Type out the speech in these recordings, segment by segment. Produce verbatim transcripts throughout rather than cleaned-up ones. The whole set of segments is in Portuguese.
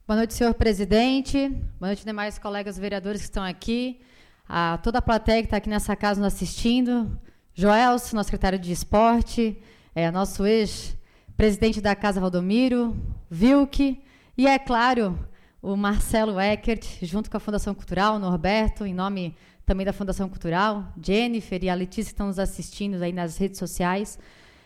Boa noite, senhor presidente. Boa noite, demais colegas vereadores que estão aqui. A toda a plateia que está aqui nessa casa nos assistindo. Joelson, nosso secretário de esporte. É, nosso ex-presidente da Casa Valdomiro. Vilke. E, é claro, o Marcelo Eckert, junto com a Fundação Cultural, o Norberto, em nome também da Fundação Cultural, Jennifer e a Letícia que estão nos assistindo aí nas redes sociais.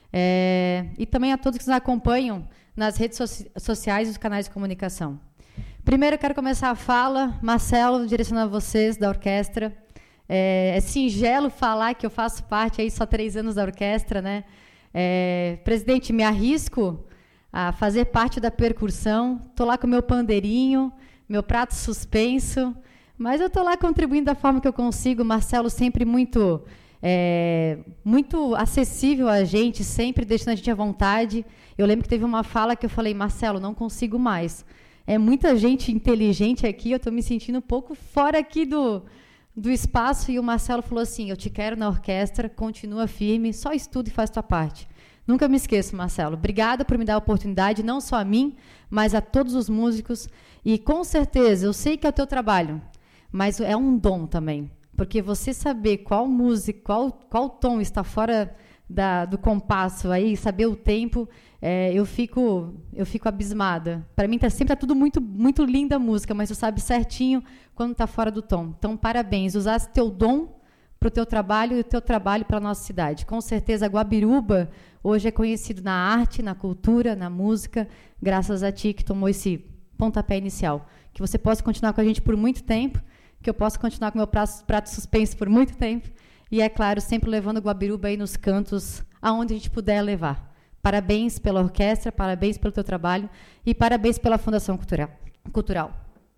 É, e também a todos que nos acompanham nas redes so- sociais e os canais de comunicação. Primeiro, eu quero começar a fala, Marcelo, direcionando a vocês da orquestra. É, é singelo falar que eu faço parte aí só três anos da orquestra, né? É, presidente, me arrisco a fazer parte da percussão. Estou lá com o meu pandeirinho, meu prato suspenso, mas eu estou lá contribuindo da forma que eu consigo. Marcelo sempre muito, é, muito acessível a gente, sempre deixando a gente à vontade. Eu lembro que teve uma fala que eu falei, Marcelo, não consigo mais. É muita gente inteligente aqui, eu estou me sentindo um pouco fora aqui do, do espaço. E o Marcelo falou assim, eu te quero na orquestra, continua firme, só estuda e faz tua parte. Nunca me esqueço, Marcelo. Obrigada por me dar a oportunidade, não só a mim, mas a todos os músicos. E, com certeza, eu sei que é o teu trabalho, mas é um dom também. Porque você saber qual música, qual, qual tom está fora da, do compasso, aí, saber o tempo, é, eu, fico, eu fico abismada. Para mim, tá, sempre está tudo muito, muito linda a música, mas tu sabe certinho quando está fora do tom. Então, parabéns. Usasse teu dom para o teu trabalho e o teu trabalho para a nossa cidade. Com certeza, Guabiruba hoje é conhecido na arte, na cultura, na música, graças a ti que tomou esse pontapé inicial. Que você possa continuar com a gente por muito tempo, que eu possa continuar com o meu prato, prato suspenso por muito tempo, e, é claro, sempre levando Guabiruba aí nos cantos, aonde a gente puder levar. Parabéns pela orquestra, parabéns pelo teu trabalho e parabéns pela Fundação Cultural. Cultural.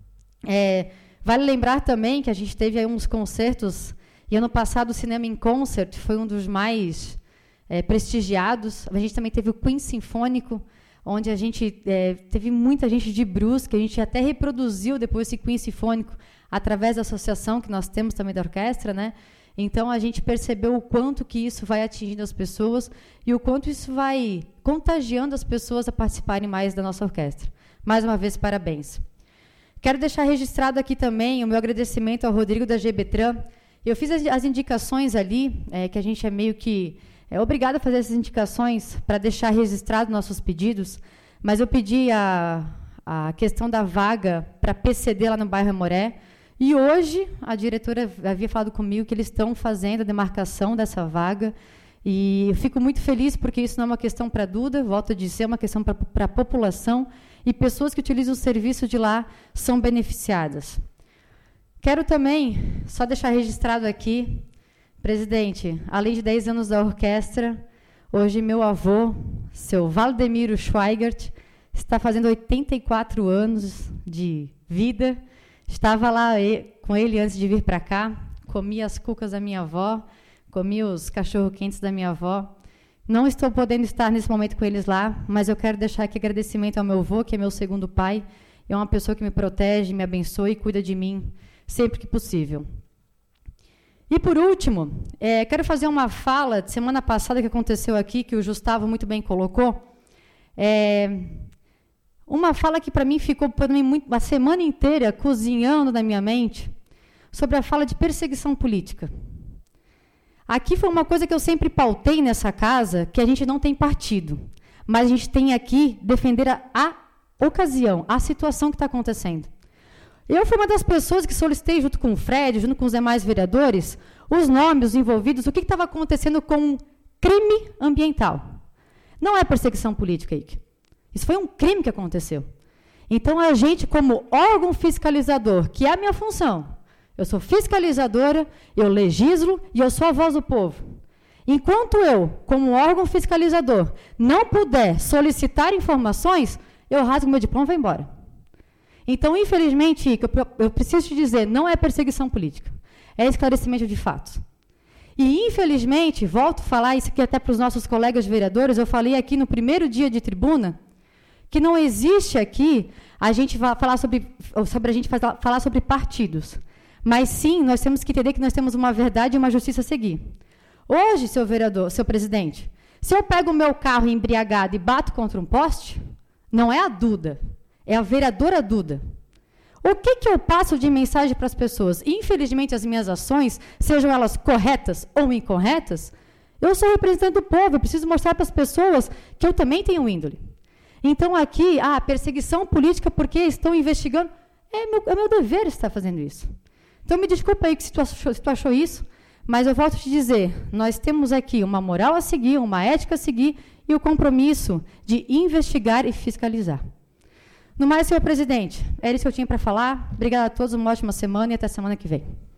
É, vale lembrar também que a gente teve aí uns concertos, e ano passado o Cinema em Concert foi um dos mais é, prestigiados. A gente também teve o Queen Sinfônico, onde a gente é, teve muita gente de Brusque, a gente até reproduziu depois esse Queen Sinfônico através da associação que nós temos também da orquestra, né? Então, a gente percebeu o quanto que isso vai atingindo as pessoas e o quanto isso vai contagiando as pessoas a participarem mais da nossa orquestra. Mais uma vez, parabéns. Quero deixar registrado aqui também o meu agradecimento ao Rodrigo da Gbtran. Eu fiz as, as indicações ali, é, que a gente é meio que é obrigado a fazer essas indicações para deixar registrado nossos pedidos, mas eu pedi a, a questão da vaga para P C D lá no bairro Amoré. E hoje a diretora havia falado comigo que eles estão fazendo a demarcação dessa vaga. E eu fico muito feliz porque isso não é uma questão para a Duda, volto a dizer, é uma questão para a população. E pessoas que utilizam o serviço de lá são beneficiadas. Quero também só deixar registrado aqui, presidente, além de dez anos da orquestra, hoje meu avô, seu Valdemiro Schweigert, está fazendo oitenta e quatro anos de vida. Estava lá com ele antes de vir para cá, comia as cucas da minha avó, comia os cachorro-quentes da minha avó. Não estou podendo estar nesse momento com eles lá, mas eu quero deixar aqui agradecimento ao meu avô, que é meu segundo pai. É uma pessoa que me protege, me abençoa e cuida de mim sempre que possível. E, por último, é, quero fazer uma fala de semana passada que aconteceu aqui, que o Gustavo muito bem colocou. É... Uma fala que, para mim, ficou para mim muito, a semana inteira cozinhando na minha mente, sobre a fala de perseguição política. Aqui foi uma coisa que eu sempre pautei nessa casa, que a gente não tem partido, mas a gente tem aqui defender a, a ocasião, a situação que está acontecendo. Eu fui uma das pessoas que solicitei, junto com o Fred, junto com os demais vereadores, os nomes, os envolvidos, o que estava acontecendo com um crime ambiental. Não é perseguição política, Ike. Isso foi um crime que aconteceu. Então, a gente, como órgão fiscalizador, que é a minha função, eu sou fiscalizadora, eu legislo e eu sou a voz do povo. Enquanto eu, como órgão fiscalizador, não puder solicitar informações, eu rasgo meu diploma e vou embora. Então, infelizmente, eu preciso te dizer, não é perseguição política, é esclarecimento de fatos. E, infelizmente, volto a falar isso aqui até para os nossos colegas vereadores, eu falei aqui no primeiro dia de tribuna, que não existe aqui a gente vai falar sobre, sobre a gente falar sobre partidos. Mas sim, nós temos que entender que nós temos uma verdade e uma justiça a seguir. Hoje, seu vereador, seu presidente, se eu pego o meu carro embriagado e bato contra um poste, não é a Duda, É a vereadora Duda. O que, que eu passo de mensagem para as pessoas? Infelizmente, as minhas ações, sejam elas corretas ou incorretas, eu sou representante do povo, eu preciso mostrar para as pessoas que eu também tenho índole. Então, aqui, a ah, perseguição política porque estão investigando, é meu, é meu dever estar fazendo isso. Então, me desculpa aí que se tu achou, se tu achou isso, mas eu volto a te dizer, nós temos aqui uma moral a seguir, uma ética a seguir e o compromisso de investigar e fiscalizar. No mais, senhor presidente, era isso que eu tinha para falar. Obrigada a todos, uma ótima semana e até semana que vem.